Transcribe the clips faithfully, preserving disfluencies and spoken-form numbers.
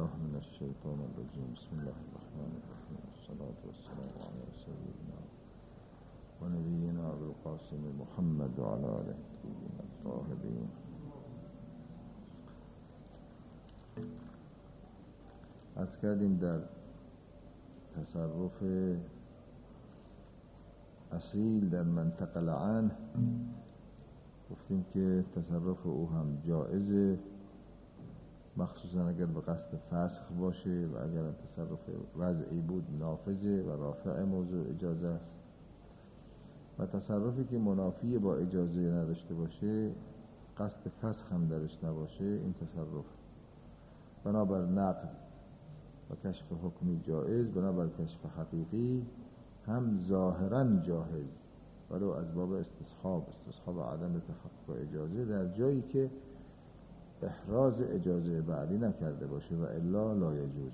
بالله من الشیطان الرجیم. بسم الله الرحمن الرحیم. الصلاة والسلام علی سیدنا و نبینا ابوالقاسم محمد و علی آله الطیبین الطاهرین. از کردیم در تصرف اصیل در منطقه لعن، گفتیم که تصرف او هم جائزه، مخصوصا اگر به قصد فسخ باشه و اگر تصرف وضعی بود نافذه و رافع موضوع اجازه است. و تصرفی که منافی با اجازه نداشته باشه، قصد فسخ هم درش نباشه، این تصرف بنابر نقل و کشف حکمی جائز، بنابر کشف حقیقی هم ظاهرا جائز، ولو از باب استصحاب استصحاب عدم تحقق اجازه در جایی که احراز اجازه بعدی نکرده باشه و الا لا یجوز.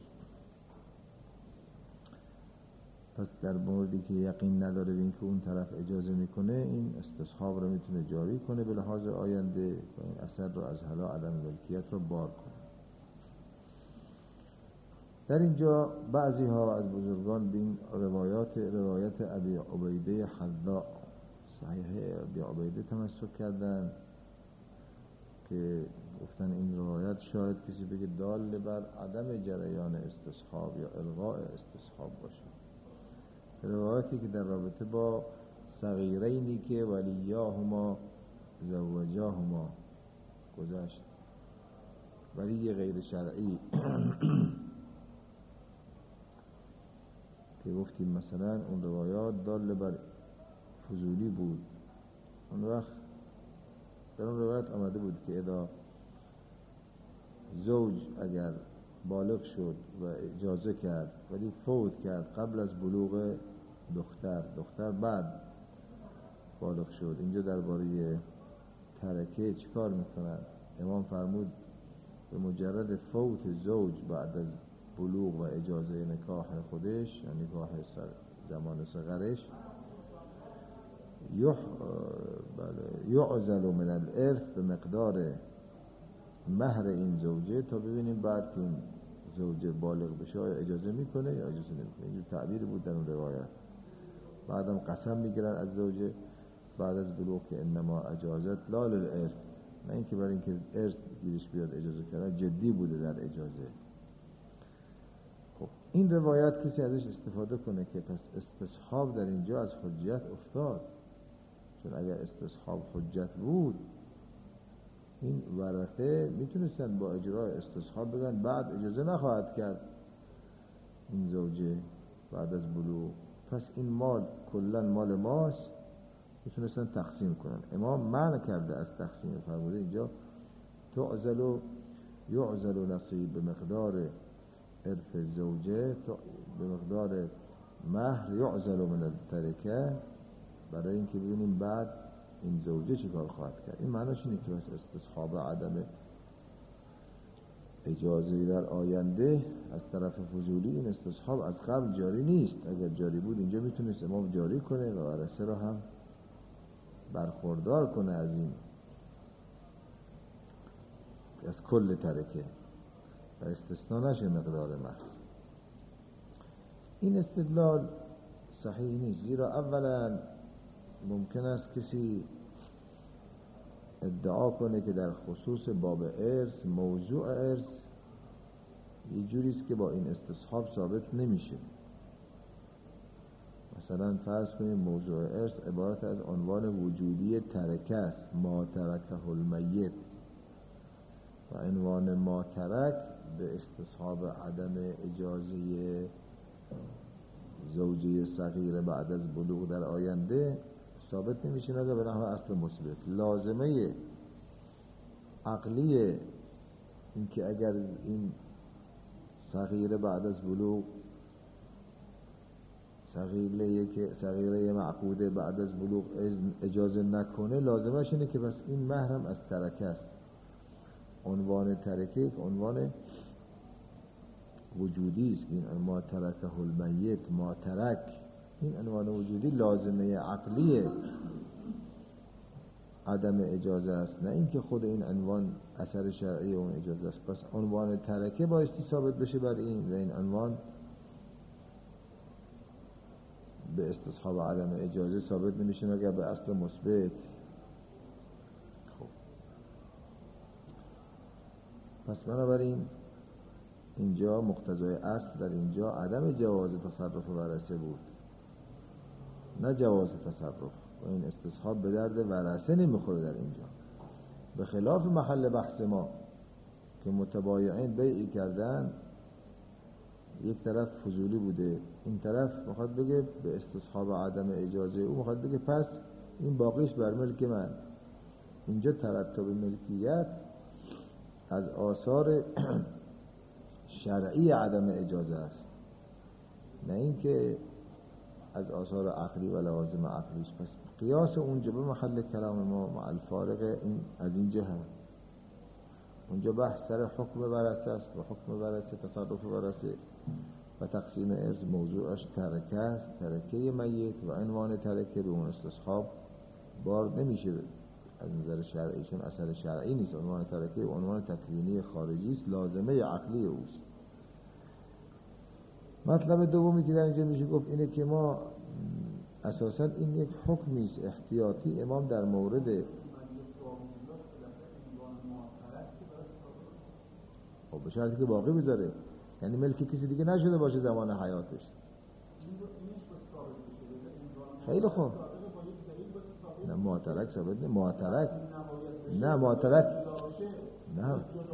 پس در موردی که یقین نداره به این که اون طرف اجازه میکنه، این استصحاب رو میتونه جاری کنه به لحاظ آینده و این اثر رو از حالا عدم ملکیت رو بار کنه. در اینجا بعضی ها از بزرگان به این روایات روایت ابی عبیده حذاء صحیح ابی عبیده تمسک کردن که گفتن این روایت شاید کسی بگه دال بر عدم جریان استصحاب یا الغاء استصحاب باشه. روایتی که در رابطه با صغیرینی که ولیاهما زوجاهما گذشت، ولی غیر شرعی که گفتیم مثلا اون روایات دال بر فضولی بود. اون وقت در اون روایت آمده بود که اذا زوج اگر بالغ شد و اجازه کرد ولی فوت کرد قبل از بلوغ دختر، دختر بعد بالغ شد، اینجا درباره ترکه چیکار میکنن؟ امام فرمود به مجرد فوت زوج بعد از بلوغ و اجازه نکاح خودش، یعنی نکاح زمان صغرش، یعزل من الارث به مقدار مهر این زوجه، تا ببینیم بعد که این زوجه بالغ بشه آیا اجازه میکنه یا اجازه نمیکنه. اینجور تعبیر بود در اون روایت. بعدم قسم میگیرن از زوجه بعد از بلوغ که انما اجازت لا للارث، نه اینکه برای اینکه ارث گیرش بیاد اجازه کردن، جدی بوده در اجازه. خب این روایت کسی ازش استفاده کنه که پس استصحاب در اینجا از حجت افتاد، چون اگر استصحاب حجت بود این ورثه میتونستن با اجرای استصحاب بگن بعد اجازه نخواهد کرد این زوجه بعد از بلوغ، پس این مال کلن مال ماست، میتونستن تقسیم کنن. امام منع کرده از تقسیم، فرموده اینجا تعزل و یعزل نصیب به مقدار ارث زوجه، به مقدار مهر یعزل من الترکه، برای اینکه ببینیم بعد این زوجه چی کار خواهد کرد. این معناش اینه که بس استصحاب عدم اجازه در آینده از طرف فضولی، این استصحاب از قبل جاری نیست. اگر جاری بود اینجا میتونست امام جاری کنه و ورثه را هم برخوردار کنه از این، از کل ترکه و استثناء نشه مقدار مهر. این استدلال صحیح نیست، زیرا اولا ممکن است کسی ادعا کنه که در خصوص باب ارث، موضوع ارث یه جوریست که با این استصحاب ثابت نمیشه. مثلا فرض کنیم موضوع ارث عبارت از عنوان وجودی ترکه است، ما ترکه المیت، و عنوان ما ترک به استصحاب عدم اجازه زوجه صغیر بعد از بلوغ در آینده ثابت نمیشه مگر به نحو اصل مثبت. لازمه عقلی این که اگر این صغیر بعد از بلوغ، صغیره که صغیره معقوده بعد از بلوغ اجازه نکنه، لازمش اینه که بس این محرم از ترکه است. عنوان ترکه عنوان وجودی است، این ما ترکه المیت، ما ترک، این عنوان وجودی لازمه عقلیه عدم اجازه است، نه اینکه خود این عنوان اثر شرعی اون اجازه است. پس عنوان ترکه بایستی ثابت بشه بر این و این عنوان به استصحاب عدم اجازه ثابت نمیشه مگر به اصل مثبت. خب پس بنابراین اینجا مقتضای اصل در اینجا عدم جواز تصرف ورثه بود، نه جواز تصرف. و این استصحاب به درد ورثه نمیخوره در اینجا، به خلاف محل بحث ما که متبایعین بیعی کردن، یک طرف فضولی بوده، این طرف میخواد بگه به استصحاب عدم اجازه او میخواد بگه پس این باقیش بر ملک من. اینجا ترتب ملکیت از آثار شرعی عدم اجازه است، نه اینکه از آثار عقلی و لوازم عقلیش. پس قیاس اونجا به محل کلام ما مع الفارق این از این جهه. اونجا بحث سر حکم ورثه است و حکم ورثه، تصرف ورثه و تقسیم ارث موضوعش ترکه است، ترکه میت و عنوان ترکه به اون استصحاب بار نمیشه از نظر شرعی، چون اثر شرعی نیست. عنوان ترکه و عنوان تکوینی خارجی است، لازمه عقلی اوست. مطلب دومی که در اینجا میشه گفت اینه که ما اساساً این یک حکمی است احتیاطی امام در مورد خب به شرطی که باقی بذاره، یعنی ملک کسی دیگه نشده باشه زمان حیاتش. خیلی خوب. نه معترک ثابت نه معترک نه معترک نه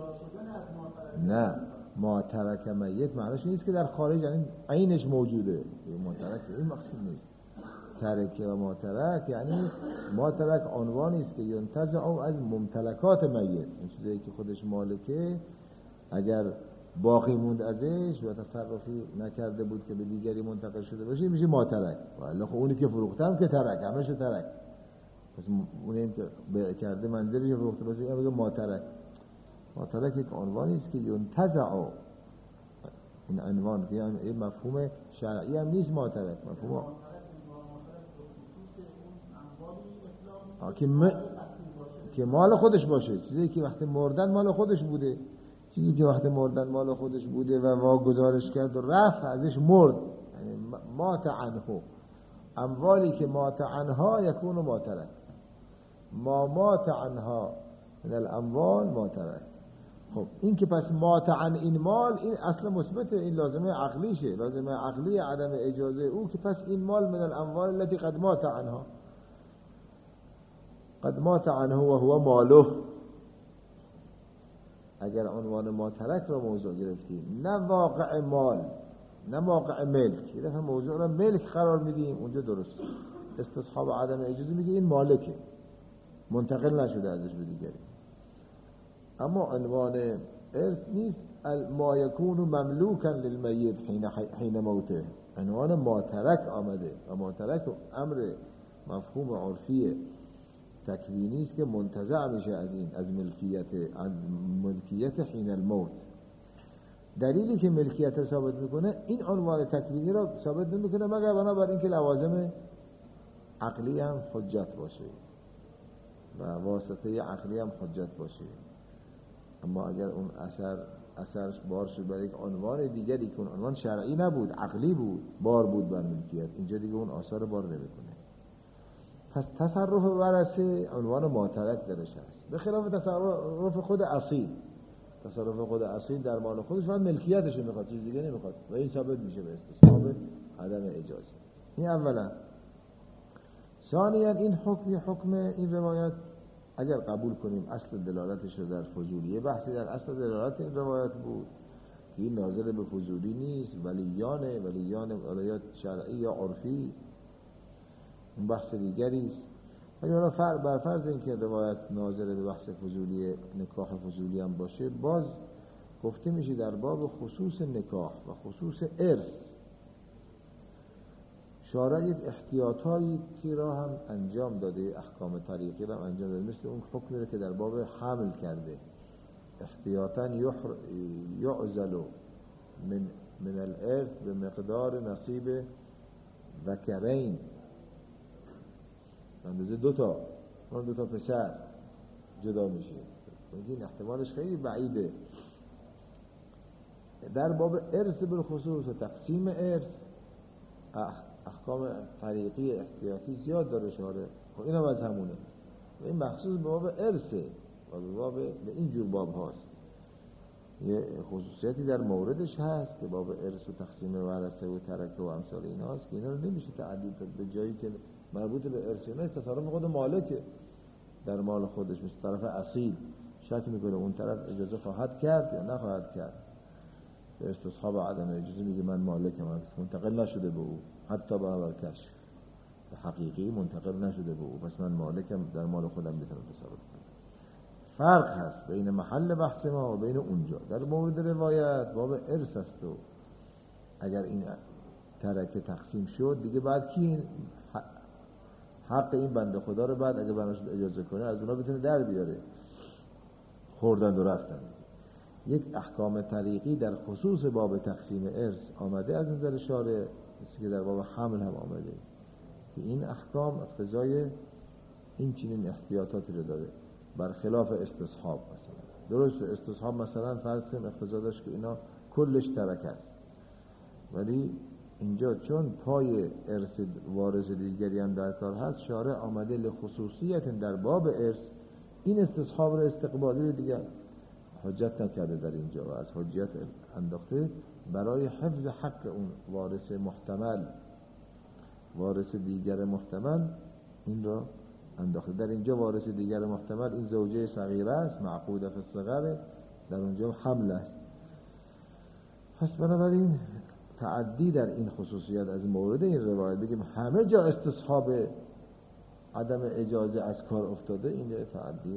نه معترک میت معنیش نیست که در خارج یعنی عینش موجوده. معترک این مقصود نیست. ترکه و معترک یعنی معترک عنوانی است که ینتزع از ممتلکات میت، این چیزی که خودش مالکه اگر باقی موند ازش و تصرفی نکرده بود که به دیگری منتقل شده باشه میشه معترک. ولی خب اونی که فروختم که ترک، همش ترک. پس اونی که بیع کرده منزلش فروخته باشه میگه معترک. معترک یک عنوانی است که ینتزع، این عنوان که این مفهوم شرعی هم نیست. معترک مفهوم که م... که مال خودش باشه، چیزی که وقتی مردن مال خودش بوده، چیزی که وقتی مردن مال خودش بوده و واگذارش کرد و رفت ازش مرد، یعنی مات عنه. اموالی که مات عنها یکون معترک، ما مات عنها من الاموال معترک. خب این که پس مات عن این مال، این اصل مثبت، این لازمه عقلیشه، لازمه عقلی عدم اجازه او که پس این مال من الاموال التي قد مات عنها، قد مات عنه و هو ماله. اگر عنوان معترک را موضوع گرفتیم، نه واقع مال، نه واقع ملک، یه دفعه موضوع را ملک قرار میدیم، اونجا درست استصحاب عدم اجازه میگه این مالکه، منتقل نشده ازش به دیگری. اما عنوان ارث نیست ما یکون مملوکا للمیت حین حین موته. عنوان معترک آمده و معترک امر مفهوم عرفی تکوینی است که منتزع میشه از این، از ملکیت، از ملکیت حین الموت. دلیلی که ملکیت رو ثابت میکنه این عنوان تکوینی رو ثابت نمیکنه مگر بنابر اینکه لوازم عقلی هم حجت باشه و واسطه عقلی هم حجت باشه. اما اگر اون اثر اثرش بار شد برای یک عنوان دیگری که اون عنوان شرعی نبود، عقلی بود، بار بود بر ملکیت، اینجا دیگه اون آثار بار نمیکنه. پس تصرف ورثه عنوان معترک درش هست، به خلاف تصرف خود اصیل. تصرف خود اصیل در مال خودش فقط ملکیتش میخواد، چیز دیگه نمیخواد و این ثابت میشه به استصحاب عدم اجازه. این اولا. ثانیا این حکم حکم این روایت اگر قبول کنیم اصل دلالتش رو در فضولیه، بحثی در اصل دلالت این روایت بود که این ناظر به فضولی نیست، ولیانه، ولیان ولایات شرعی یا عرفی، اون بحث دیگری است. ولی حالا فر بر فرض اینکه روایت ناظر به بحث فضولی، نکاح فضولی هم باشه، باز گفته میشه در باب خصوص نکاح و خصوص ارث شارع یک احتیاطایی که را هم انجام داده، احکام طریقی را هم انجام داده، مثل اون حکمی که در باب حمل کرده، احتیاطاً یعزل من من الارث به مقدار نصیب ذکرین، اندازه دو تا اون دو تا پسر جدا میشه. این احتمالش خیلی بعیده. در باب ارث بالخصوص و تقسیم ارث احکام طریقی احتیاطی زیاد داره شاره. خب اینم از همونه. و این مخصوص به باب ارثه و به باب به این جور باب هاست. یه خصوصیتی در موردش هست که باب ارث و تقسیم ورثه و ترکه و امثال این هاست که اینا رو نمیشه تعدیل کرد به جایی که مربوط به ارث. اینا تصرف خود مالکه در مال خودش، مثل طرف اصیل شک میکنه اون طرف اجازه خواهد کرد یا نخواهد کرد. به استصحاب عدم اجازه میگه من مالکم، منتقل نشده به او، حتی به اول کشف حقیقی منتقل نشده به او، پس من مالکم، در مال خودم میتونم تصرف کنم. فرق هست بین محل بحث ما و بین اونجا. در مورد روایت باب ارث است و اگر این ترکه تقسیم شد دیگه بعد کی حق این بنده خدا رو بعد اگه بناش اجازه کنه از اونا بتونه در بیاره، خوردن و رفتن. یک احکام طریقی در خصوص باب تقسیم ارث آمده از نظر شارع، مثل که در باب حمل هم آمده که این احکام اقتضای این چنین احتیاطاتی رو داره، برخلاف استصحاب. مثلا درست استصحاب مثلا فرض کنیم اقتضا داشت که اینا کلش ترک است، ولی اینجا چون پای ارث وارث دیگری هم در کار هست، شارع آمده لخصوصیت در باب ارث این استصحاب رو استقبالی رو دیگر حجت نکرده در اینجا و از حجت انداخته برای حفظ حق اون وارث محتمل، وارث دیگر محتمل این را انداخته. در اینجا وارث دیگر محتمل این زوجه صغیره است، معقوده فی الصغر، در اونجا حمل است. پس بنابراین تعدی در این خصوصیت از مورد این روایت بگیم همه جا استصحاب عدم اجازه از کار افتاده، این تعدی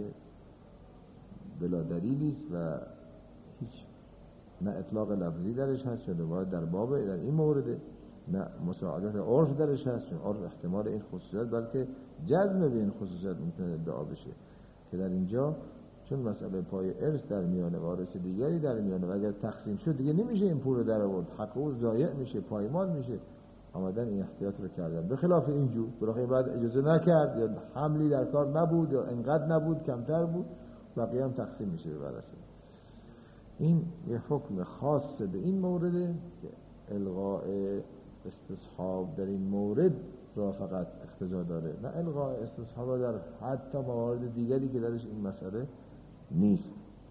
بلا دلیلی است و هیچ نه اطلاق لفظی درش هست چون روایت در باب در این مورد، نه مساعدت عرف درش هست چون عرف احتمال این خصوصیت بلکه جزم به این خصوصیت میتونه ادعا بشه که در اینجا چون مسئله پای ارث در میانه وارث دیگری در میانه و اگر تقسیم شد دیگه نمیشه این پول رو در آورد، حق او ضایع میشه، پایمال میشه، آمدن این احتیاط رو کردن. به خلاف اینجور براخی بعد اجازه نکرد یا حملی در کار نبود یا انقدر نبود کمتر بود بقیه هم تقسیم میشه به ورثه. این یه حکم خاص به این مورده که الغاء استصحاب در این مورد را فقط اقتضا داره، نه الغاء استصحاب در حتی موارد دیگری که درش این مسئله نیست،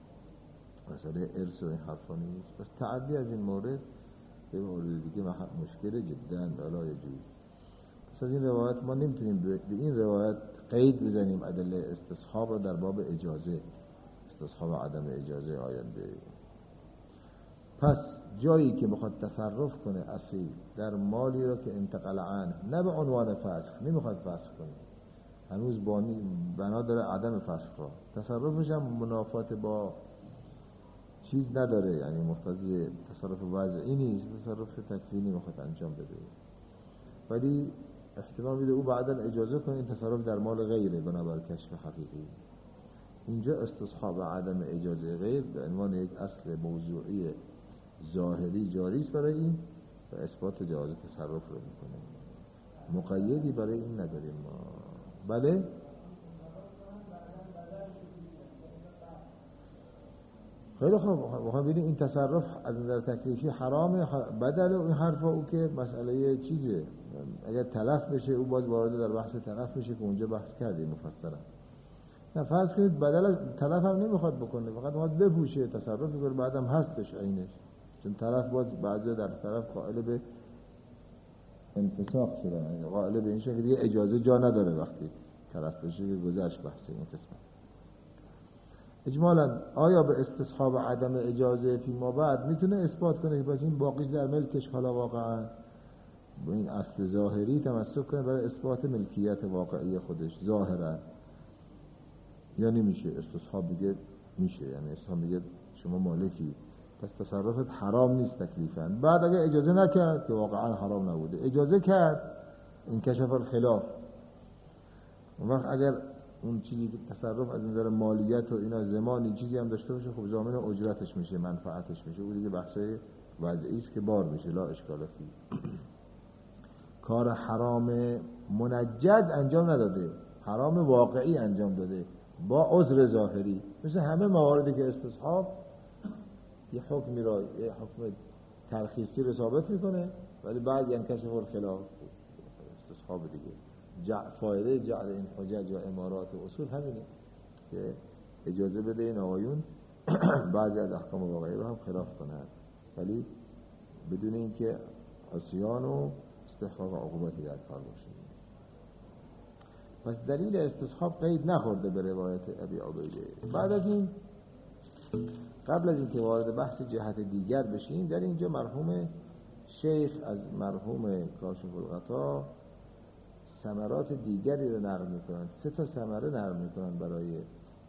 مسئله ارث و این حرفا نیست. پس تعدی از این مورد به مورد دیگه مشکل جدا بلای جوی. پس از این روایت ما نمیتونیم به این روایت قید بزنیم ادله استصحاب را در باب اجازه، استصحاب عدم اجازه آینده. پس جایی که بخواد تصرف کنه اصیل در مالی را که انتقل عنه، نه به عنوان فسخ، نمیخواد فسخ کنه، هنوز بانی بنا داره عدم فسخ را، تصرفش هم منافات با چیز نداره، یعنی مقتضی تصرف وضعی نیست، تصرف تکوینی میخواد انجام بده، ولی احتمال میده او بعدا اجازه کنه این تصرف در مال غیره بنابر کشف حقیقی. اینجا استصحاب عدم اجازه غیر به عنوان یک اصل موضوعی ظاهری جاری است برای این و اثبات جواز تصرف رو میکنه، مقیدی برای این نداریم ما. بله خیلی خوب، میخوام ببینیم این تصرف از نظر تکلیفی حرامه بدل این حرفا او که مسئله چیزه، اگر تلف بشه او باز وارد در بحث تلف میشه که اونجا بحث کردیم مفصلا. نه فرض کنید بدل تلف هم نمیخواد بکنه، فقط میخواد بپوشه، تصرف میکنه بعدم هستش عینش، چون تلف باز بعضی در طرف قائل به انفساخ شدن، قائل به این شکل دیگه اجازه جا نداره وقتی تلف بشه که گذشت بحث این قسمت. اجمالا آیا به استصحاب عدم اجازه فی ما بعد میتونه اثبات کنه که پس این باقیش در ملکش حالا واقعا با این اصل ظاهری تمسک کنه برای اثبات ملکیت واقعی خودش ظاهرا، یا نمیشه؟ استصحاب دیگه میشه، یعنی استصحاب میگه شما مالکی پس تصرفت حرام نیست تکلیفاً. بعد اگه اجازه نکرد که واقعا حرام نبوده، اجازه کرد این کشف الخلاف، اون وقت اگر اون چیزی که تصرف از نظر مالیت و اینا زمانی چیزی هم داشته باشه خب ضامن اجرتش میشه، منفعتش میشه، اون دیگه بحثای وضعی است که بار میشه، لا اشکال فی. کار حرام منجز انجام نداده، حرام واقعی انجام داده با عذر ظاهری، مثل همه مواردی که استصحاب یه حکمی را، یه حکم ترخیصی رو ثابت میکنه، ولی بعد ینکشف الخلاف، استصحاب دیگه. جع... فایده جعل این حجج و امارات و اصول همینه که اجازه بده این آقایون بعضی از احکام واقعی رو هم خلاف کنند، ولی بدون اینکه عصیان و استحقاق عقوبتی در کار باشه. پس دلیل استصحاب قید نخورده به روایت ابی عبیده. بعد از این، قبل از اینکه وارد بحث جهت دیگر بشیم، در اینجا مرحوم شیخ از مرحوم کاشف الغطا ثمرات دیگری رو نقل میکنن. سه تا ثمره نقل میکنن برای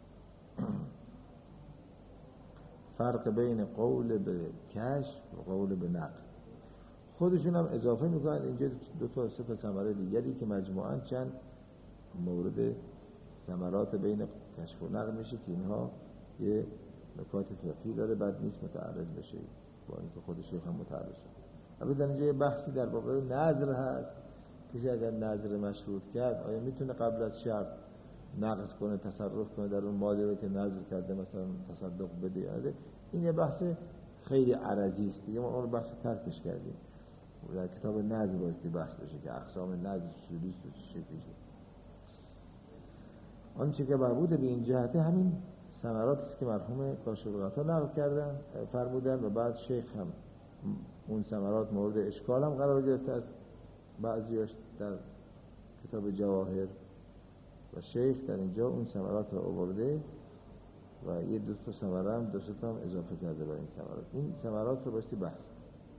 فرق بین قول به کشف و قول به نقل. خودشون هم اضافه میکنن اینجا دو تا سه تا ثمره دیگری که مجموعاً چند مورد ثمرات بین کشف و نقل میشه که اینها یه نکات فقهی داره، بعد نیست متعرض بشه با اینکه خود شیخ هم متعرض شد. اما در اینجا یه بحثی در واقع نظر هست. کسی اگر نظر مشروط کرد آیا میتونه قبل از شرط نقض کنه، تصرف کنه در اون مالی رو که نظر کرده، مثلا تصدق بده؟ این یه بحث خیلی عرضی است دیگه، ما اون بحث ترکش کردیم. در کتاب نظر بایستی بحث بشه که اقسام نظر چجوری است و چه شکلیه. آنچه که مربوط به این جهته همین ثمراتی است که مرحوم کاشف الغطا نقل کردن فرمودن و بعد شیخ هم اون ثمرات مورد اشکال هم قرار گرفته از بعضیاش در کتاب جواهر و شیخ در اینجا اون ثمرات رو آورده و یه دو تا ثمره هم دو تا هم اضافه کرده به این ثمرات. این ثمرات رو باستی بحث.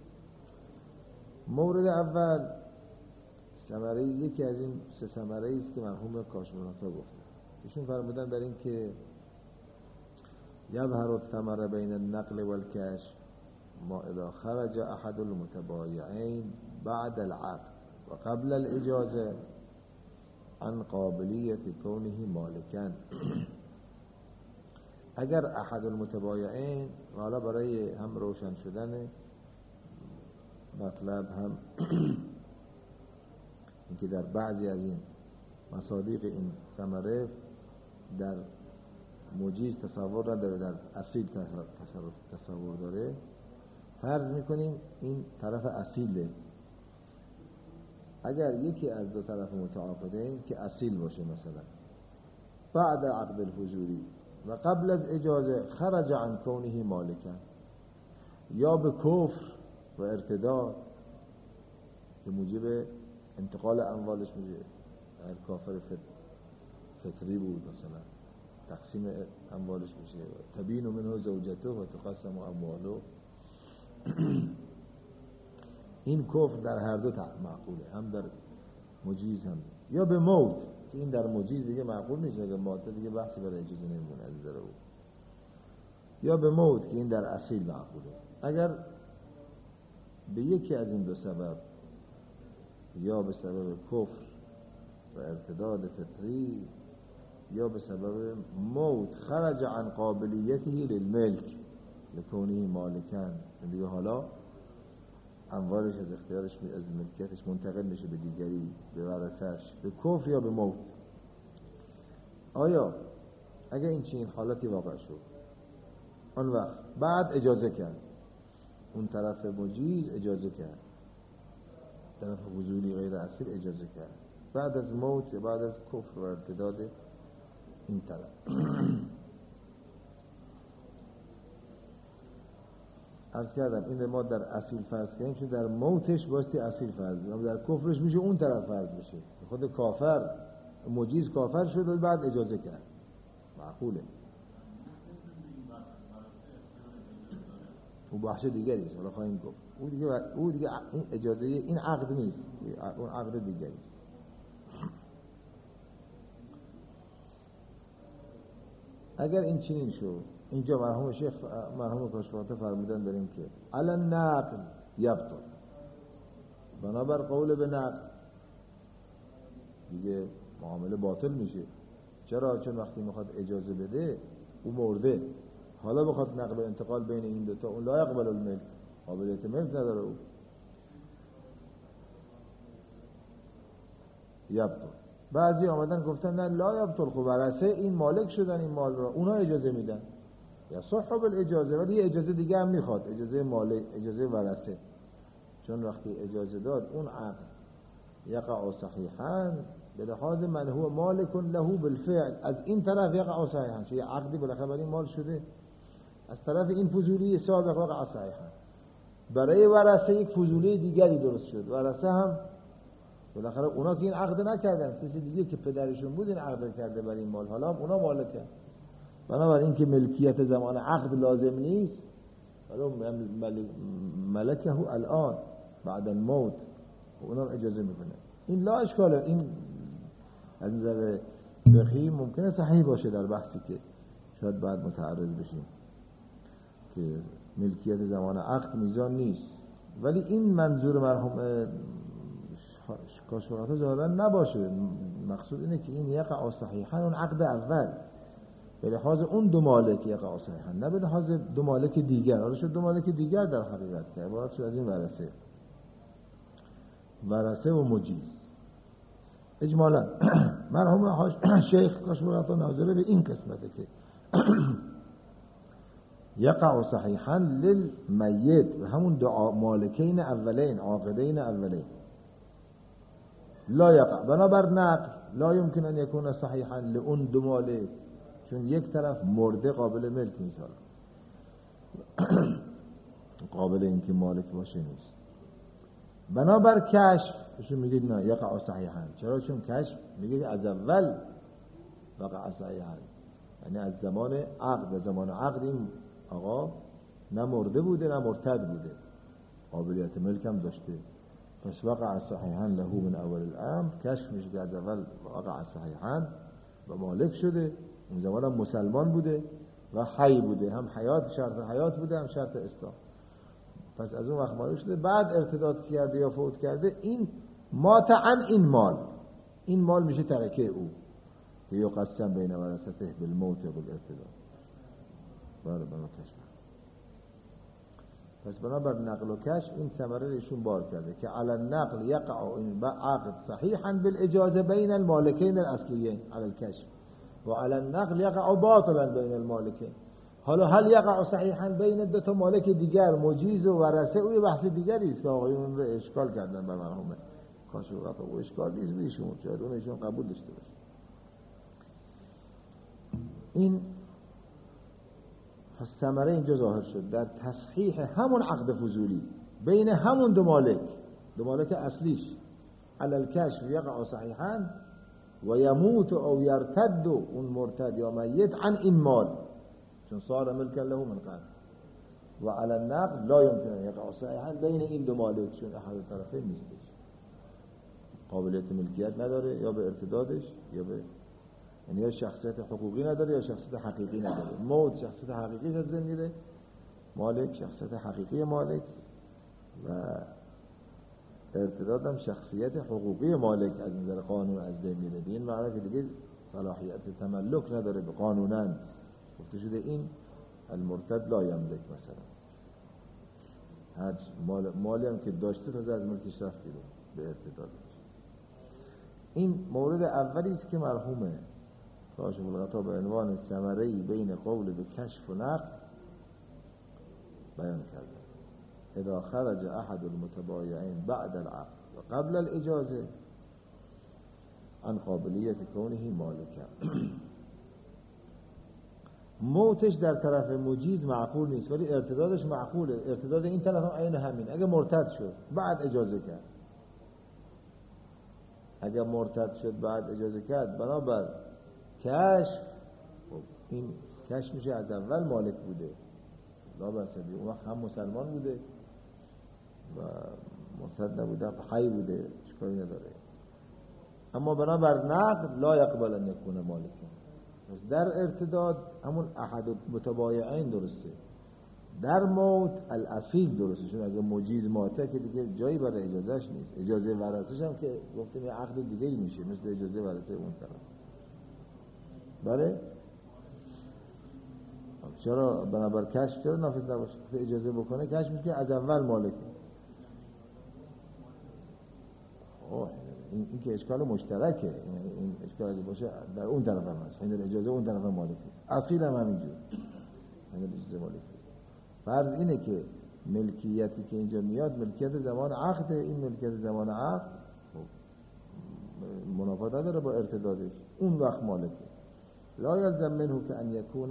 مورد اول ثمره، یکی از این سه ثمره است که مرحوم کاشف الغطا گفته. ایشون فرمودن در این که یظهر الثمره بین النقل والکشف ما اذا خرج احد المتبایعین بعد العقد و قبل الاجازه عن قابلیت کونه مالکا. اگر احد المتبایعین، و حالا برای هم روشن شدن مطلب هم اینکه در بعضی از این مصادیق این ثمره در مجیز تصور نداره، در اصیل تصور داره. فرض میکنیم این طرف اصیله، اگر یکی از دو طرف متعاقدین که اصیل باشه، مثلا بعد عقد الحضوری و قبل از اجازه خرج عن کونه مالکا، یا به کفر و ارتداد که موجب انتقال اموالش میشه، اگر کافر فطری بود مثلا تقسیم اموالش میشه، تبین منه زوجته و تقسم امواله. این کفر در هر دو معقوله، هم در مجیز هم. یا به موت که این در مجیز دیگه معقول نیست، اگر موت دیگه بحثی برای اجازه نمونه از نظر او. یا به موت که این در اصیل معقوله. اگر به یکی از این دو سبب، یا به سبب کفر و ارتداد فطری یا به سبب موت، خرج عن قابلیته للملک لکونه مالکن، دیگه حالا اموالش از اختیارش از ملکیتش منتقل میشه به دیگری، به ورثه‌اش، به کفر یا به موت. آیا اگر این چنین حالتی واقع شد، آن وقت بعد اجازه کرد، اون طرف مجیز اجازه کرد، طرف حضوری غیر اصیل اجازه کرد، بعد از موت یا بعد از کفر و ارتداد این طرف. عرض کردم این ما در اصیل فرض کردیم، چون در موتش باستی اصیل فرض بشه، در کفرش میشه اون طرف فرض بشه، خود کافر مجیز کافر شد و بعد اجازه کرد، معقوله. اون بحث دیگری است، حالا خواهیم گفت. او دیگه او دیگه این اجازه این عقد نیست، اون عقد دیگری است. اگر این چنین شد، اینجا مرحوم شیخ مرحوم کاشف الغطا فرمودن در این که علی النقل یبطل، بنابر قول به نقل دیگه معامله باطل میشه. چرا؟ چون وقتی میخواد اجازه بده او مرده، حالا بخواد نقل و انتقال بین این دوتا، اون لا یقبل الملک، قابلیت ملک نداره او. یبطل بعضی آمدن گفتن نه لا یبطل، خب ورثه این مالک شدن این مال را، اونا اجازه میدن یا صاحب الاجازه، ولی یه اجازه دیگه هم میخواد، اجازه مالک، اجازه ورثه. چون وقتی اجازه داد اون عقد یقع صحیحا به لحاظ من هو مالک له بالفعل، از این طرف یقع صحیحا، چون یه عقدی بالاخره برای این مال شده، از طرف این فضولی سابق وقع صحیحا. برای ورثه یک فضولی دیگری درست شد، ورثه هم بالاخره اونا که این عقد نکردن، کسی دیگه که پدرشون بود این عقد کرده برای این مال، حالا اونا مالکن. بنابراین که ملکیت زمان عقد لازم نیست، ولی ملکه الان بعد الموت اونا اجازه میکنه. این لا اشکاله، این از نظر فقهی ممکنه صحیح باشه در بحثی که شاید بعد متعرض بشیم که ملکیت زمان عقد میزان نیست، ولی این منظور مرحوم کاشف‌الغطا ظاهرا نباشه. مقصود اینه که این یقع صحیحا اون عقد اول به لحاظ اون دو مالک یقع صحیحا، نه به لحاظ دو مالک دیگر. حالا شد دو مالک دیگر در حقیقت که عبارت شد از این ورثه ورثه و مجیز. اجمالا مرحوم شیخ کاشف‌الغطا ناظر به این قسمته که یقع صحیحا للمیت و همون دو مالکین اولین، عاقدین اولین. لا یقع بنابر نقل لا يمكن ان يكون صحیحا لأون دو مالک، چون یک طرف مرده قابل ملک نیست، قابل اینکه مالک باشه نیست. بنابر کشف شو میگید نه یقع صحیحا، چرا؟ چون کشف میگید از اول وقع صحیحا، یعنی از زمان عقد، و زمان عقد این آقا نه مرده بوده نه مرتد بوده، قابلیت ملک هم داشته، پس وقع صحیحا له من اول الامر. کشف میشه که از اول وقع صحیحا و مالک شده، اون زمان هم مسلمان بوده و حی بوده، هم حیات شرط حیات بوده هم شرط اسلام، پس از اون وقت مالک شده. بعد ارتداد کرده یا فوت کرده، این ماتعا این مال، این مال میشه ترکه او که یقسم بین ورثته بالموت و بالارتداد. بله بنا کشف. پس بنابر نقل و کشف این ثمره ایشون بار کرده که علی النقل یقع این عقد صحیحا بالاجازه بین المالکین الاصلیین علی الکشف و علی النقل یقع باطلا بین المالکین. حالا هل یقع صحیحا بین دو تا مالک دیگر مجیز و ورثه، او یه بحث دیگری است که آقایون رو اشکال کردن بر مرحوم کاشف‌الغطا. و اشکال نیست به ایشون، شاید اون ایشون قبول داشته باشه. این پس ثمره اینجا ظاهر شد در تصحیح همون عقد فضولی بین همون دو مالک، دو مالک اصلیش. علی الکشف یقع صحیحا و یموت او یرتد، اون مرتد یا میت، عن این مال، چون صار ملکا له من قبل. و علی النقل لا يمكن ان یقع صحیحا بین این دو مالک، چون احد الطرفین نیستش، قابلیت ملکیت نداره یا به ارتدادش یا به، یعنی یا شخصیت حقوقی نداره یا شخصیت حقیقی نداره. موت شخصیت حقیقیش از بین میره، مالک شخصیت حقیقی مالک، و ارتداد هم شخصیت حقوقی مالک از نظر قانون از بین میره. این معنی که دیگه صلاحیت تملک نداره به قانونا. گفته شده این المرتد لا یملک، مثلا هر مال مالی هم که داشته تازه از ملکش رفت بیرون به ارتدادش. این مورد اولی است که مرحوم کاشف‌الغطا به عنوان ثمره‌ای بین قول به کشف و نقل بیان کرده. اذا خرج احد المتبایعین بعد العقد و قبل الاجازه عن قابلیت کونه مالکا. موتش در طرف مجیز معقول نیست، ولی ارتدادش معقوله. ارتداد این طرف هم عین همین. اگه مرتد شد بعد اجازه کرد، اگه مرتد شد بعد اجازه کرد، بنابر کشف، این کشف میشه از اول مالک بوده، لا بأس به، اون وقت هم مسلمان بوده و مرتد نبوده، حی بوده، اشکالی نداره. اما بنابر نقل لا یقبل ان یکون مالکا. پس در ارتداد همون احد متبایعین درسته، در موت الاصیل درسته، چون اگه مجیز ماته که دیگه جایی برای اجازهش نیست. اجازه ورثه‌ش هم که گفتیم یه عقد دیگه ای میشه، مثل اجازه ورثه اون طرف. بله چرا بنابر کشف چرا نافذ نباشه؟ اجازه بکنه کشف میشه از اول مالک. اوه این, این که اشکال مشترکه، این, این اشکال اگه باشه در اون طرف هم هست، این اجازه اون طرف هم مالک نیست، اصیل هم همینجور این اجازه مالک نیست. فرض اینه که ملکیتی که اینجا میاد ملکیت زمان عقد، این ملکیت زمان عقد منافات نداره با ارتدادش، اون وقت مالکه. لا یلزم منه که ان یکون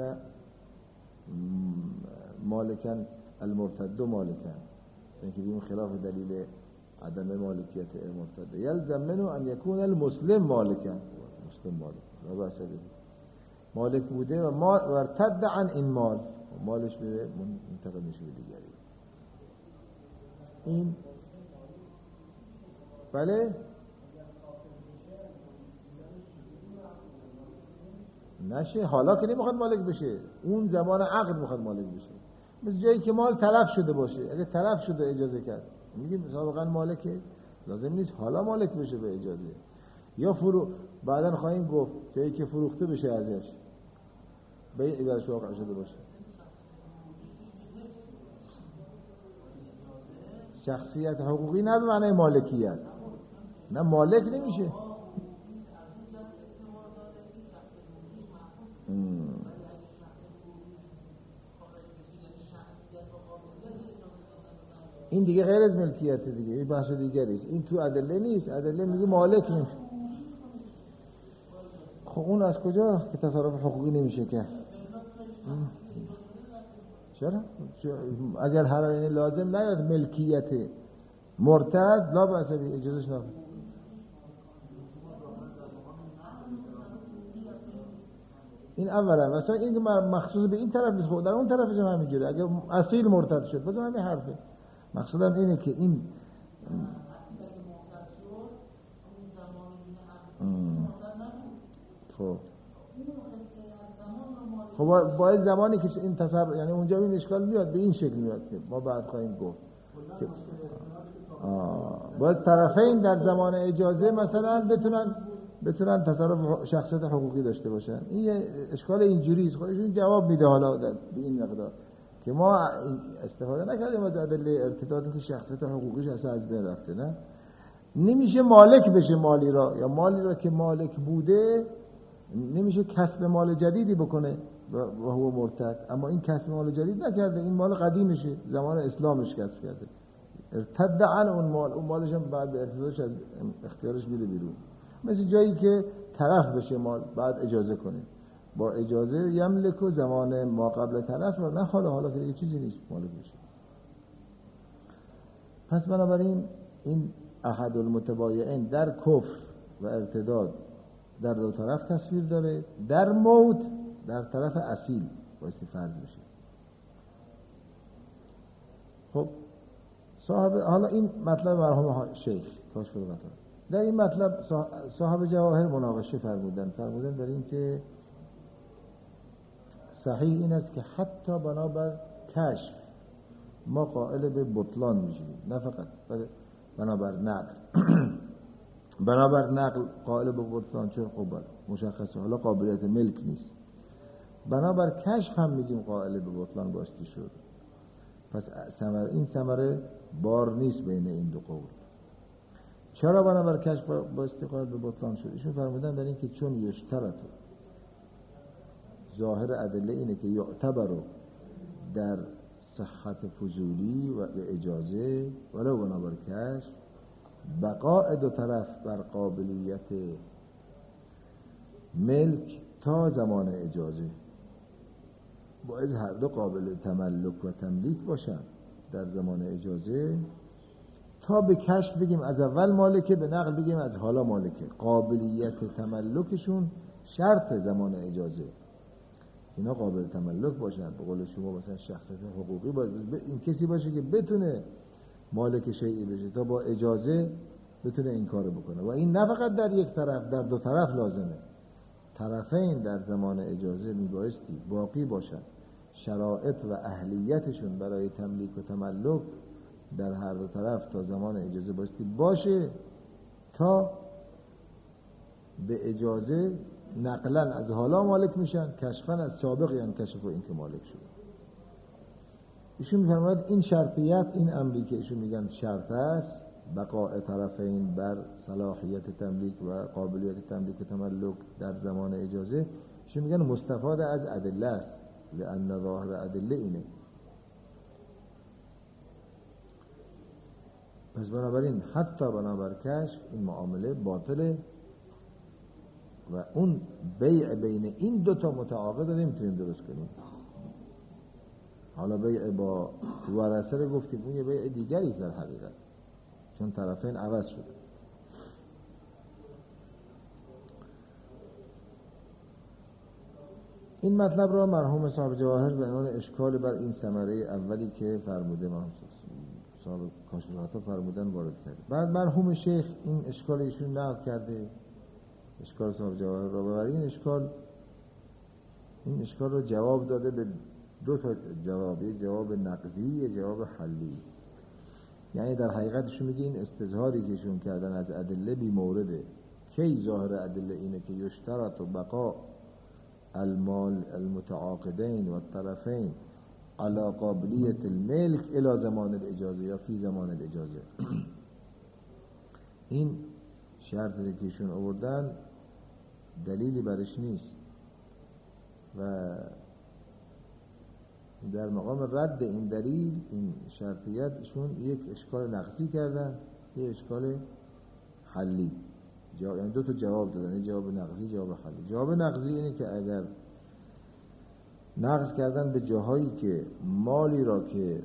مالکا المرتد مالکا، این که بیم خلاف دلیل عدم مالکیت المرتد. یلزم منه ان یکون المسلم مالکا، مسلم مالک لا بأس به، مالک بوده و ما ارتد عن این مال، مالش به منتقل میشه به دیگری. این بله نشه، حالا که نمیخواد مالک بشه، اون زمان عقد میخواد مالک بشه. مثل جایی که مال تلف شده باشه، اگه تلف شده اجازه کرد میگیم سابقا مالکه، لازم نیست حالا مالک بشه به اجازه. یا فرو بعدن خواهیم گفت جایی که فروخته بشه ازش بیع برش واقع شده باشه. شخصیت حقوقی نه به معنی مالکیت، نه مالک نمیشه. این دیگه غیر از ملکیت دیگه، این بحث دیگری است، این تو ادله نیست. ادله میگه مالک نمیشه. خب اون از کجا که تصرف حقوقی نمیشه که؟ چرا؟ اگر هر آینه لازم نیاد ملکیت مرتد لا بأس به، اجازهش نافذ. این اولا. مثلا این که مخصوص به این طرف نیست، خب در اون طرفش هم همینجوره. اگه اصیل مرتد شد بازم همین حرفه. مقصودم اینه که این خب خب باید زمانی که این تصرف، یعنی اونجا این اشکال میاد به این شکل میاد که ما بعد خواهیم گفت باید طرفین در زمان اجازه مثلا بتونن بتونن تصرف شخصیت حقوقی داشته باشن. این اشکال اینجوری است، خودش این جواب میده حالا به این مقدار که ما استفاده نکردیم از ادله ارتداد که شخصیت حقوقیش اصلا از بین رفته. نه نمیشه مالک بشه مالی را، یا مالی را که مالک بوده نمیشه کسب مال جدیدی بکنه و هو مرتد، اما این کسب مال جدید نکرده، این مال قدیمشه، زمان اسلامش کسب کرده، ارتد عن اون مال، اون مالش هم بعد ارتدادش از اختیارش میره بیرون. مثل جایی که طرف بشه مال بعد اجازه کنه، با اجازه یملک و زمان ما قبل طرف را، نه حالا حالا که دیگه چیزی نیست مالک بشه. پس بنابراین این احد المتبایعین در کفر و ارتداد در دو طرف تصویر داره، در موت در طرف اصیل بایستی فرض بشه. خب صاحب حالا این مطلب مرحوم شیخ کاشف الغطا در این مطلب صاحب جواهر مناقشه فرمودن فرمودن در این که صحیح این است که حتی بنابر کشف ما قائل به بطلان میشیم، نه فقط بنابر نقل بنابر نقل قائل به بطلان، چون خب مشخصه حالا قابلیت ملک نیست. بنابر کشف هم میگیم قائل به بطلان باستی شد. پس ثمره این ثمره بار نیست بین این دو قول. چرا بنابر کشف باستی قائل به بطلان شد؟ ایشون فرمودن برای اینکه چون یشترطو، ظاهر ادله اینه که یعتبرو در صحت فضولی و اجازه ولو بنابر کشف بقاء دو طرف بر قابلیت ملک تا زمان اجازه، باید هر دو قابل تملک و تملیک باشن در زمان اجازه، تا به کشف بگیم از اول مالکه، به نقل بگیم از حالا مالکه. قابلیت تملکشون شرط زمان اجازه، اینا قابل تملک باشن. به قول شما مثلا شخصیت حقوقی باید این کسی باشه که بتونه مالک شیئی بشه تا با اجازه بتونه این کارو بکنه. و این نه فقط در یک طرف، در دو طرف لازمه. طرفین در زمان اجازه میبایستی باقی باشن، شرایط و اهلیتشون برای تملیک و تملک در هر دو طرف تا زمان اجازه بایستی باشه تا به اجازه نقلا از حالا مالک میشن، کشفا از سابق یعنی کشف و این که مالک شد. ایشون میفرماید این شرطیت، این امری که ایشون میگن شرط است، بقاء طرفین بر صلاحیت تملیک و قابلیت تملیک تملک در زمان اجازه، چی میگن مستفاد از ادله است، لأن ظاهر ادله اینه. پس بنابراین حتی بنابر کشف این معامله باطله و اون بیع بین این دوتا متعاقد رو نمیتونیم درست کنیم. حالا بیع با ورثه رو گفتیم، اون یه بیع دیگری است در حقیقت، چون طرفین عوض شده. این مطلب را مرحوم صاحب جواهر به عنوان اشکال بر این ثمره اولی که فرموده مرحوم صاحب کاشف‌الغطا فرمودن وارد کرده. بعد مرحوم شیخ این اشکال ایشون نقل کرده، اشکال صاحب جواهر را ببرید. این اشکال این اشکال رو جواب داده به دو تا جواب، یه جواب نقضی، یه جواب حلی. یعنی در حقیقتشون میگه این استظهاری که ایشون کردن از ادله بی مورده. کی ظاهر ادله اینه که یشترط و بقا المال المتعاقدین و الطرفین علی قابلیت الملک الی زمان الاجازه یا فی زمان الاجازه. این شرطی که ایشون آوردن دلیلی برش نیست و در مقام رد این دلیل، این شرطیت، ایشون یک اشکال نقضی کردن، یک اشکال حلی. یعنی دو تا جواب دادن، یک جواب نقضی، جواب حلی. جواب نقضی اینه که اگر نقض کردن به جاهایی که مالی را که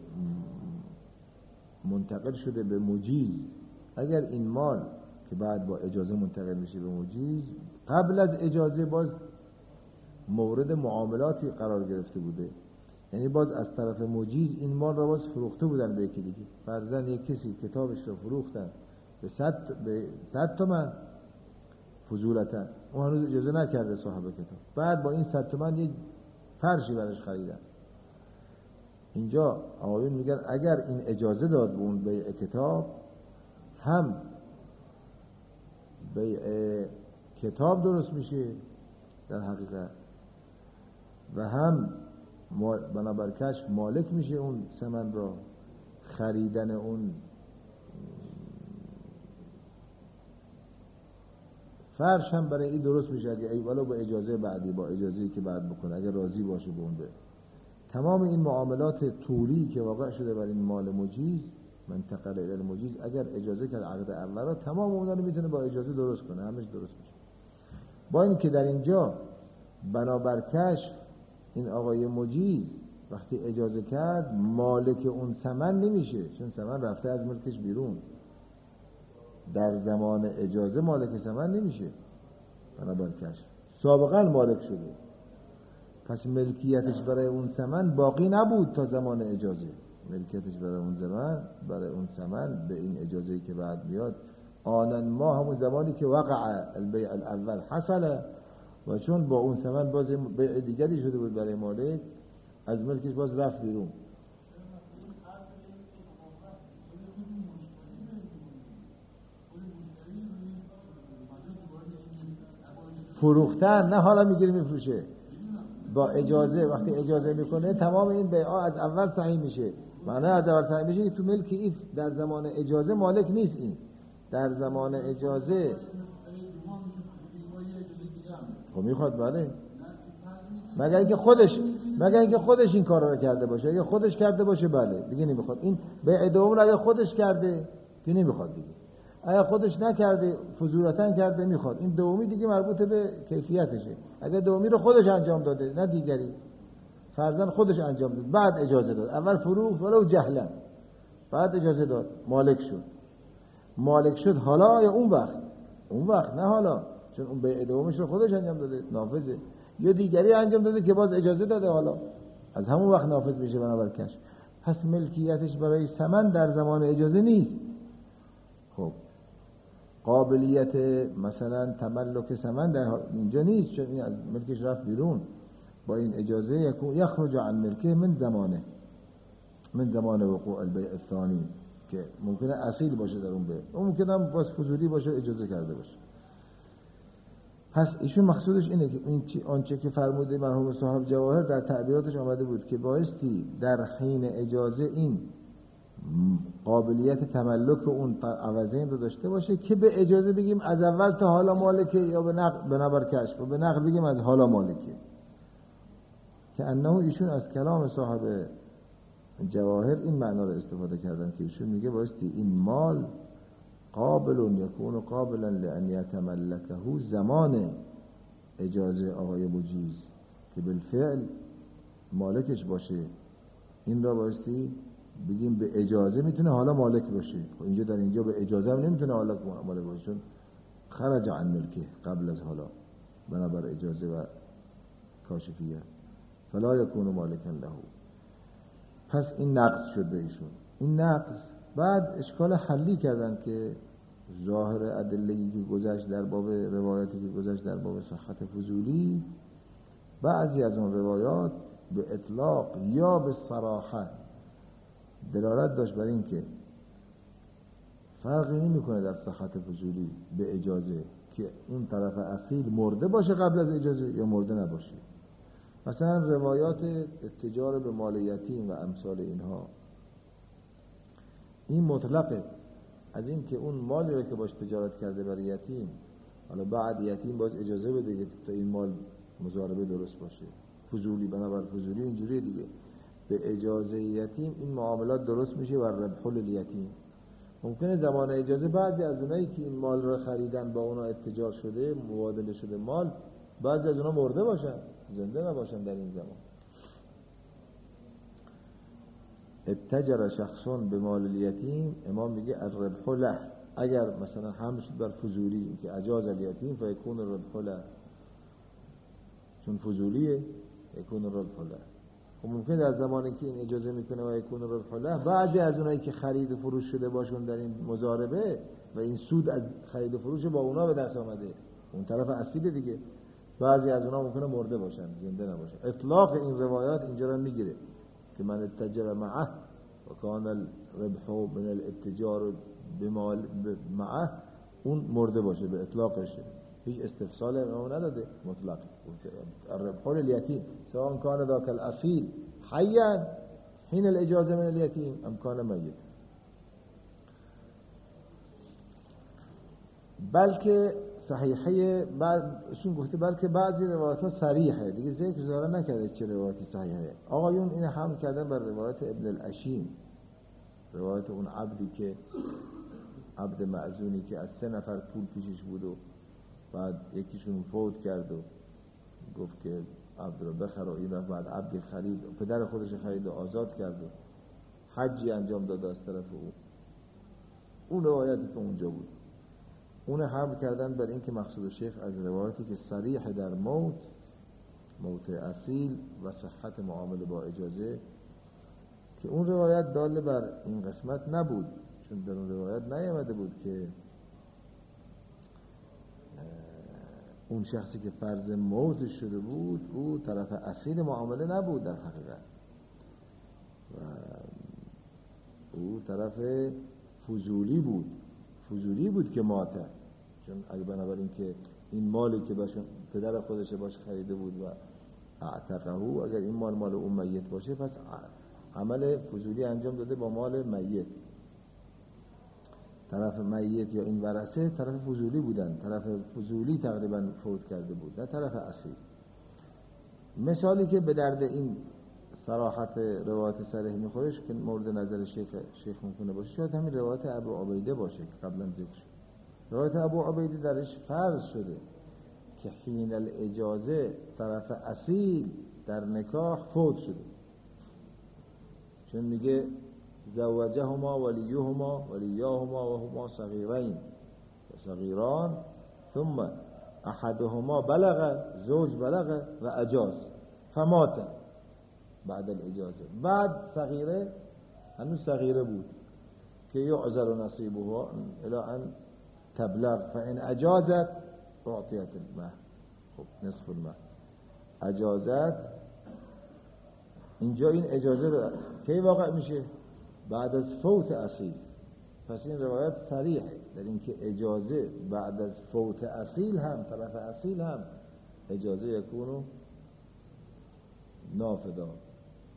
منتقل شده به مجیز، اگر این مال که بعد با اجازه منتقل میشه به مجیز، قبل از اجازه باز مورد معاملاتی قرار گرفته بوده، یعنی باز از طرف مجیز این مال را باز فروخته بودن به یکی دیگه. فرضاً یک کسی کتابش را فروختن به صد به صد تومن فضولتا، اون هنوز اجازه نکرده صاحب کتاب، بعد با این صد تومن یک فرشی برش خریدن. اینجا آقایون میگن اگر این اجازه داد به اون بیع کتاب، هم بیع کتاب درست میشه در حقیقت و هم بنابر کشف مالک میشه اون ثمن را. خریدن اون فرش هم برای این درست میشه اگه ای ولو با اجازه بعدی، با اجازه‌ای که بعد بکنه، اگر راضی باشه به اون. به تمام این معاملات طولی که واقع شده بر این مال مجیز، منتقل الی المجیز، اگر اجازه کرد عقد اول را، تمام اونها رو میتونه با اجازه درست کنه، همش درست میشه. با این که در اینجا بنابر کشف این آقای مجیز وقتی اجازه کرد مالک اون ثمن نمیشه، چون ثمن رفته از ملکش بیرون. در زمان اجازه مالک ثمن نمیشه بنابر کشف، سابقا مالک شده، پس ملکیتش برای اون ثمن باقی نبود تا زمان اجازه. ملکیتش برای اون زمان، برای اون ثمن به این اجازه‌ای که بعد میاد، آنن ما همون زمانی که وقع البیع الاول حصل و چون با اون ثمن باز بیع دیگری شده بود برای مالک، از ملکش باز رفت بیرون. فروختن نه، حالا میگیره میفروشه با اجازه. وقتی اجازه میکنه تمام این بیعا از اول صحیح میشه. معنی از اول صحیح میشه که تو ملک این در زمان اجازه مالک نیست، این در زمان اجازه خب میخواد بله، مگر اینکه خودش مگر اینکه خودش این کارا رو کرده باشه. اگه خودش کرده باشه بله دیگه نمیخواد. این بیع دوم رو اگه خودش کرده که نمیخواد دیگه. اگه خودش نکرده فضولتا کرده میخواد. این دومی دیگه مربوط به کیفیتشه. اگه دومی رو خودش انجام داده نه دیگری، فرضاً خودش انجام داد بعد اجازه داد، اول فروخت ولو جهلا، بعد اجازه داد مالک شد. مالک شد حالا یا اون وقت؟ اون وقت نه حالا، چون اون بیع دومش رو خودش انجام داده نافذه، یا دیگری انجام داده که باز اجازه داده، حالا از همون وقت نافذ میشه بنابر کشف. پس ملکیتش برای ثمن در زمان اجازه نیست. خب قابلیت مثلا تملک ثمن در اینجا نیست، چون این از ملکش رفت بیرون. با این اجازه یکون یخرج عن ملکه من زمانه، من زمان وقوع البیع الثانی، که ممکنه اصیل باشه در اون بیع، اون ممکنه هم باز فضولی باشه اجازه کرده باشه. پس ایشون مقصودش اینه که این آنچه که فرموده مرحوم صاحب جواهر در تعبیراتش آمده بود که بایستی در حین اجازه این قابلیت تملک اون عوضین رو داشته باشه که به اجازه بگیم از اول تا حالا مالکه، یا به نقل بنابر کشف و به نقل بگیم از حالا مالکه. که انه ایشون از کلام صاحب جواهر این معنا رو استفاده کردن که ایشون میگه بایستی این مال قابل یکون قابلا لان یتملکه زمان اجازه آقای مجیز که بالفعل مالکش باشه، این را بایستی بگیم به اجازه میتونه حالا مالک باشه. خب اینجا در اینجا به اجازه هم نمیتونه حالا مالک باشه، چون خرج عن ملکه قبل از حالا بنابر اجازه و کاشفیه. فلا یکون مالکا له. پس این نقص شد به ایشون. این نقص بعد اشکال حلی کردن که ظاهر ادله‌ای که گذشت در باب روایاتی که گذشت در باب صحت فضولی، بعضی از اون روایات به اطلاق یا به صراحت دلالت داشت بر این که فرقی نمی‌کنه در صحت فضولی به اجازه که اون طرف اصیل مرده باشه قبل از اجازه یا مرده نباشه. مثلا روایات اتجار به مال یتیم و امثال اینها، این مطلقه از این که اون مالی رو که باش تجارت کرده برای یتیم، حالا بعد یتیم باز اجازه بده که تا این مال مضاربه درست باشه، فضولی بنابر فضولی اینجوری دیگه، به اجازه یتیم این معاملات درست میشه و ربح الیتیم. ممکنه زمان اجازه بعضی از اونایی که این مال رو خریدن با اونا اتجار شده، مبادله شده مال، بعضی از اونا مرده باشن، زنده نباشن در این زمان. اتجر شخصون به مال الیتیم، امام میگه الربح له، اگر مثلا هم شد بر فضولی که اجاز الیتیم فیکون الربح له، چون فضولیه یکون الربح له. و ممکن در زمانی که این اجازه میکنه و یکون الربح له، بعضی از اونایی که خرید و فروش شده باشون در این مضاربه و این سود از خرید و فروش با اونا به دست آمده، اون طرف اصیل دیگه، بعضی از اونا ممکنه مرده باشن، زنده نباشن. اطلاق این روایات اینجا رو میگیره که من اتجر معه و کان الربح من الاتجار بمال معه، اون مرده باشه به اطلاقش، هیچ استفصال امام نداده، مطلق الربح الیتیم سواء کان ذاک الاصیل حیا حین الاجازه من الیتیم ام کان میت. بلکه صحیحه بعدشون گفته بلکه بعضی روایت ها صریحه دیگه، ذکر زاره نکرده چه روایتی صحیحه. آقایون این حمل کردن بر روایت ابن الاشیم، روایت اون عبدی که عبد معزونی که از سه نفر پول پیشش بود و بعد یکیشون فوت کرد و گفت که عبد رو بخر و این بعد عبدی خرید و پدر خودش خرید و آزاد کرد و حجی انجام داد از طرف او. اون روایتی که اونجا بود اون حمل کردن بر این که مقصود شیخ از روایتی که صریح در موت موت اصیل و صحت معامله با اجازه، که اون روایت داله بر این قسمت نبود، چون در اون روایت نیامده بود که اون شخصی که فرض موت شده بود او طرف اصیل معامله نبود در حقیقت، و او طرف فضولی بود فضولی بود که ماته، چون اگه بنابراین که این مالی که باشه پدر خودش باش خریده بود و اعتقه، اگر این مال مال اون میت باشه پس عمل فضولی انجام داده با مال میت. طرف میت یا این ورثه طرف فضولی بودن، طرف فضولی تقریبا فوت کرده بود نه طرف اصیل. مثالی که به درد این صراحت روایت صریح میخورش که مورد نظر شیخ شیخ ممکنه باشه، شاید همین روایت ابو عبیده باشه که قبلا ذکر شد. روایت ابو عبیده درش فرض شده که حین الاجازه طرف اصیل در نکاح فوت شده، چون میگه زوجهما ولیهما ولیاهما و هما صغیرین صغیران ثم احدهما بلغ زوج بلغ و اجاز فمات بعد الاجازه، بعد صغیره هنوز صغیره بود که یعذر نصیبها الى ان تبلغ فان اجازت اعطیت المهر، خب نصف المهر اجازت. اینجا این اجازه رو کی واقع میشه؟ بعد از فوت اصیل. پس این روایت صریحه در اینکه اجازه بعد از فوت اصیل هم طرف اصیل هم اجازه یکونو نافذا.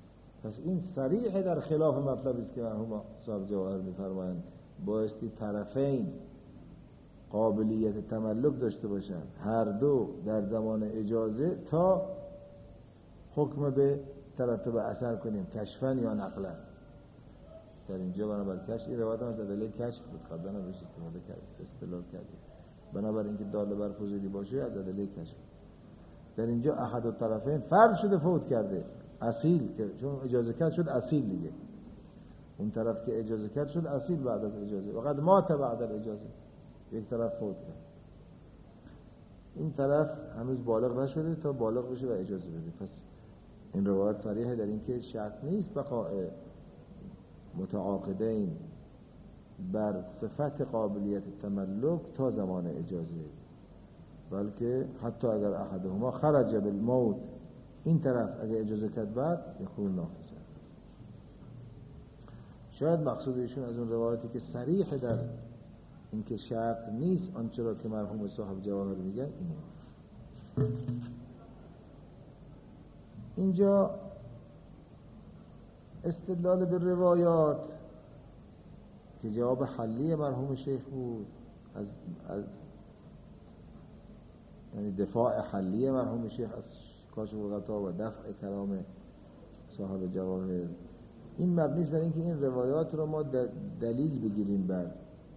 پس این صریح در خلاف مطلبی است که مرحوم صاحب جواهر می‌فرمایند بایستی طرفین قابلیت تملک داشته باشند، هر دو در زمان اجازه، تا حکم به ترتب اثر کنیم، کشفاً یا نقلاً. در اینجا بنابر کشف، این روایت هم از ادله کشف بود، قبلا هم بهش استفاده کردیم، استدلال کردیم. بنابر اینکه داله بر فضولی باشه از ادله کشف. در اینجا احد الطرفین فرض شده فوت کرده، اصیل، که چون اجازه کرد شد اصیل دیگه. اون طرف که اجازه کرد شد اصیل بعد از اجازه، وقت مات بعد از اجازه. یک طرف فوت کرد، این طرف هنوز بالغ نشده تا بالغ بشه و اجازه بده. پس این روایت صریحه در اینکه شرط نیست بقاء متعاقدین بر صفت قابلیت تملک تا زمان اجازه، بلکه حتی اگر احدهما خرج بالموت، این طرف اگر اجازه کرد بعد یخون نافذه. شاید مقصود ایشون از اون روایتی که صریح در اینکه شرط نیست آنچه را که مرحوم صاحب جواهر میگن اینه. اینجا استدلال به روایات که جواب حلی مرحوم شیخ بود، از, از یعنی دفاع حلی مرحوم شیخ از کاشف الغطا و دفع کلام صاحب جواهر، این مبنی است بر اینکه این روایات رو ما دلیل بگیریم بر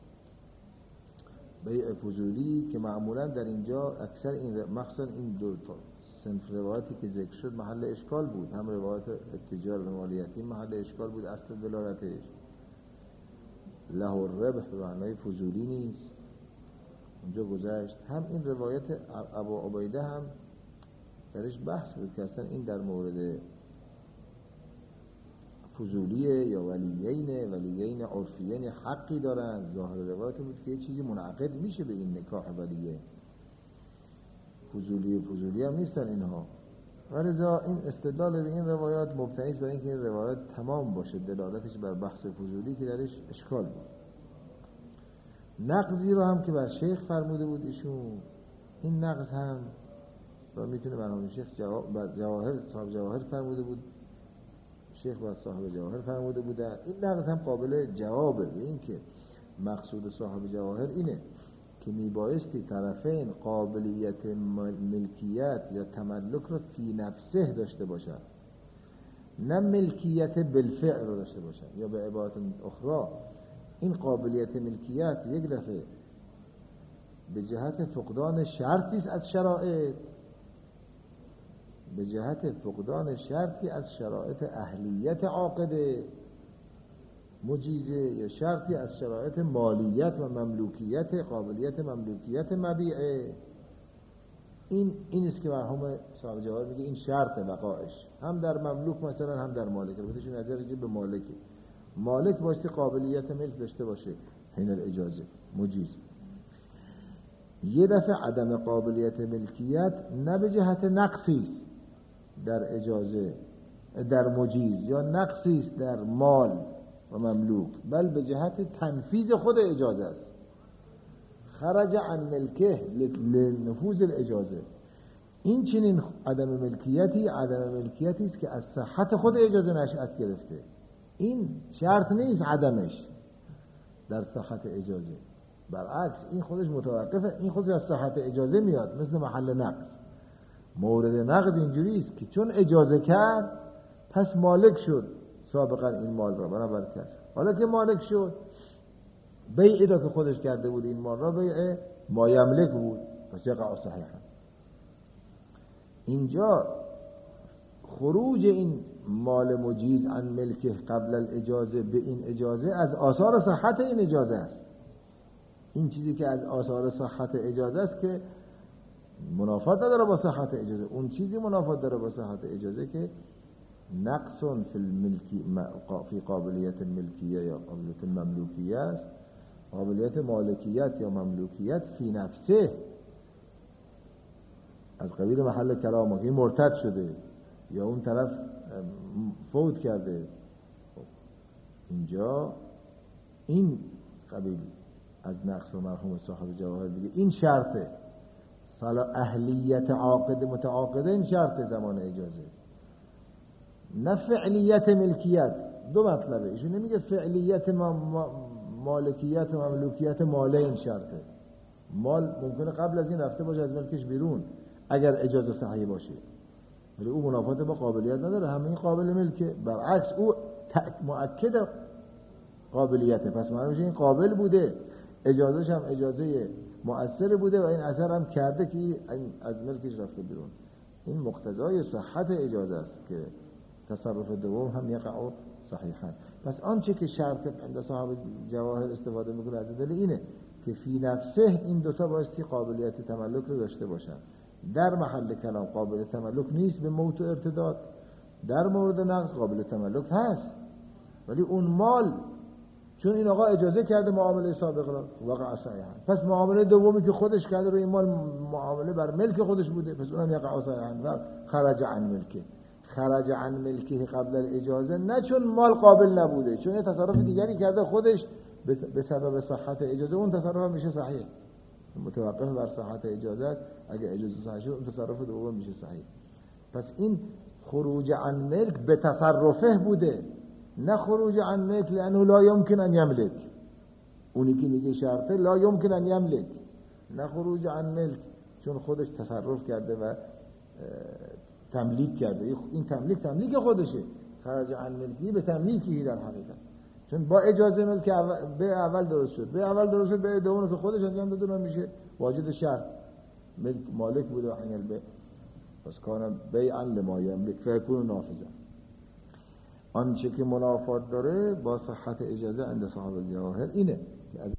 بیع فضولی که معمولا در اینجا اکثر این مخصوصا این دو تا صنف روایتی که ذکر شد محل اشکال بود. هم روایت اتجار و مالیاتی محل اشکال بود، اصل دلالتش له الربح به معنای فضولی نیست، اونجا گذشت. هم این روایت ابو عبیده هم درش بحث بود که اصلا این در مورد فضولیه یا ولیین، ولیین عرفیین حقی دارن. ظاهر روایت بود که یه چیزی منعقد میشه به این نکاح ولیه، فضولی فضولی هم نیستن اینها. ولذا این استدلال به این روایات مبتنی است بر اینکه این روایات تمام باشه دلالتش بر بحث فضولی که درش اشکال بود. نقضی رو هم که بر شیخ فرموده بود ایشون، این نقض هم را میتونه مرحوم شیخ جواب بر جواهر صاحب جواهر فرموده بود، شیخ بر صاحب جواهر فرموده بودن. این نقض هم قابل جوابه به این که مقصود صاحب جواهر اینه که میبایستی طرفین قابلیت ملکیت یا تملک رو فی نفسه داشته باشن، نه ملکیت بالفعل رو داشته باشن. یا به عبارت اخرى این قابلیت ملکیت یک دفعه به جهت فقدان شرطی از شرایط، به جهت فقدان شرطی از شرایط اهلیت عاقده مجیزه، یا شرطی از شرایط مالیت و مملوکیت، قابلیت مملوکیت مبیعه. این این است که مرحوم صاحب جواهر میگه این شرط بقایش، هم در مملوک مثلا هم در مالک. البته چون نظرش به مالکه، مالک بایستی قابلیت ملک داشته باشه حین الاجازه مجیز. یه دفعه عدم قابلیت ملکیت نه به جهت نقصی است در اجازه در مجیز یا نقصی است در مال و مملوک، بل به جهت تنفیذ خود اجازه است. خرج عن ملکه لنفوذ الاجازه. این چنین عدم ملکیتی عدم ملکیتی است که از صحت خود اجازه نشأت گرفته. این شرط نیست عدمش در صحت اجازه، برعکس این خودش متوقفه، این خودش از صحت اجازه میاد، مثل محل نقض. مورد نقض اینجوری است که چون اجازه کرد پس مالک شد سابقا این مال را برابر کرد. حالا که مالک شد، بیعی را که خودش کرده بود این مال را بیع ما یملک بود، پس یقع صحیحا. اینجا خروج این مال مجیز عن ملکه قبل الاجازه به این اجازه از آثار صحت این اجازه است. این چیزی که از آثار صحت اجازه است که منافات نداره با صحت اجازه، اون چیزی منافات داره با صحت اجازه که نقص فی الملکی فی قابلیت ملکیه یا قابلیت مملوکیه است. قابلیت مالکیت یا مملوکیت فی نفسه از قبیل محل کلامه که مرتد شده یا اون طرف فوت کرده، اینجا این قبیل از نقص و مرحوم صاحب جواهر میگه این شرطه. صلاح اهلیت عاقد متعاقده این شرط زمان اجازه، نه فعلیت ملکیت. دو مطلبه. ایشون نمیگه فعلیت ما ما مالکیت و مملوکیت ماله این شرطه. مال ممکنه قبل از این رفته باشه از ملکش بیرون اگر اجازه صحیح باشه، ولی او منافات با قابلیت نداره، همه این قابل ملکه. برعکس او مؤکد قابلیته، پس معنی میشه این قابل بوده، اجازهش هم اجازه مؤثر بوده و این اثر هم کرده که از ملکش رفته بیرون. این مقتضای صحت اجازه است که تصرف دوم هم یقع صحیحا. پس آنچه که شرط عند صاحب جواهر استفاده میکنه از دل اینه که فی نفسه این دوتا بایستی قابلیت تملک رو داشته باشن. در محل کلام قابل تملک نیست به موت و ارتداد، در مورد نقض قابل تملک هست، ولی اون مال چون این آقا اجازه کرده معامله سابق را وقع صحیحا، پس معامله دومی که خودش کرده روی این مال معامله بر ملک خودش بوده، پس اونم یقع صحیحا و خرج عن ملکه. خرج عن ملکه قبل الاجازه، نه چون مال قابل نبوده، چون یه تصرف دیگری کرده خودش به سبب صحت اجازه، اون تصرف هم میشه صحیح، متوقف بر صحت اجازه است. اگه اجازه صحیح شد اون تصرف دوم میشه صحیح. پس این خروج عن ملک به تصرفه بوده، نه خروج عن ملک لانه لا يمكن ان يملك. اونی که میگه شرطه لا يمكن ان يملك، نه خروج عن ملک چون خودش تصرف کرده و تملیک کرده. این تملیک تملیک خودشه، خرج عن ملکی به تملیکی در حقیقت، چون با اجازه ملک به اول درست شد، به اول درست شد، به دوم که خودش انجام داده اون میشه واجد شرط. ملک مالک بوده حین البیع، پس کان بیعا لما یملک فیکون نافذا. آنچه که منافات داره با صحت اجازه عند صاحب الجواهر اینه که